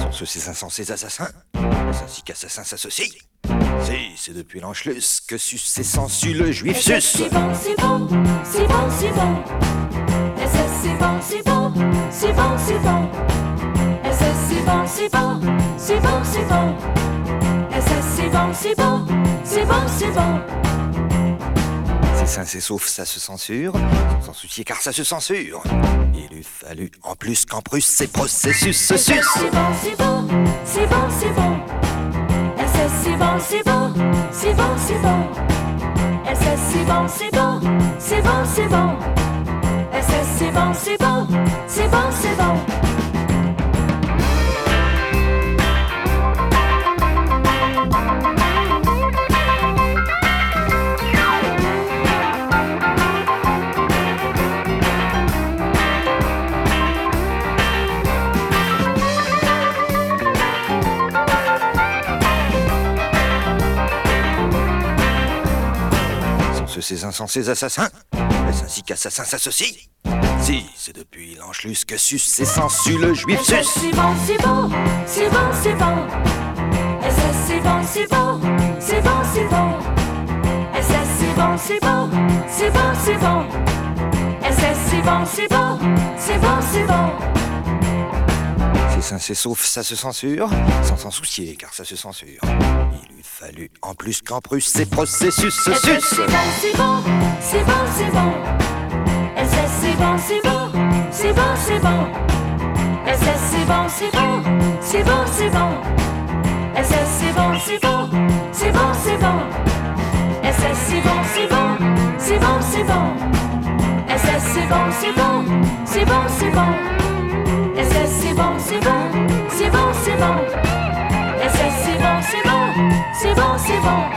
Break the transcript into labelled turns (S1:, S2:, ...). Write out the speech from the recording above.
S1: Sont ces insensés assassins, ainsi qu'assassins s'associent. Si, c'est depuis l'Anschluss que sus et sensu le juif sus.
S2: C'est bon, c'est bon, c'est bon, c'est bon. SS, c'est bon, c'est bon, c'est bon, c'est bon. SS, c'est bon, c'est bon, c'est bon, c'est bon. SS, c'est bon, c'est bon, c'est bon, c'est bon.
S1: C'est sain, c'est sauf, ça se censure, sans soucier car ça se censure. Il eût fallu en plus qu'en Prusse ces processus se sucent.
S2: C'est bon, c'est bon, c'est bon, c'est bon. SS, c'est bon, c'est bon, c'est bon, c'est bon. SS, c'est bon, c'est bon, c'est bon, c'est bon. SS, c'est bon, c'est bon, c'est bon, c'est bon.
S1: Ces insensés assassins, ainsi qu'assassins s'associent. Si, c'est depuis l'Anschluss que sus et sensu le juif sus.
S2: C'est bon, c'est bon, c'est bon, c'est bon. SS, c'est bon, c'est bon, c'est bon, c'est bon. SS, c'est bon, c'est bon, c'est bon, c'est bon. SS, c'est bon, c'est bon, c'est bon, c'est bon.
S1: C'est sain, c'est sauf, ça se censure, sans s'en soucier car ça se censure. Il eût fallu en plus qu'en Prusse ces processus se sucent.
S2: C'est bon, c'est bon, c'est bon, c'est bon. SS, c'est bon, c'est bon, c'est bon, c'est bon. SS, c'est bon, c'est bon, c'est bon, c'est bon. SS, c'est bon, c'est bon, c'est bon, c'est bon. SS, c'est bon, c'est bon, c'est bon, c'est bon. SS, c'est bon, c'est bon, c'est bon, c'est bon. SS, c'est bon, c'est bon, c'est bon, c'est bon. SS, c'est bon, c'est bon, c'est bon, c'est bon.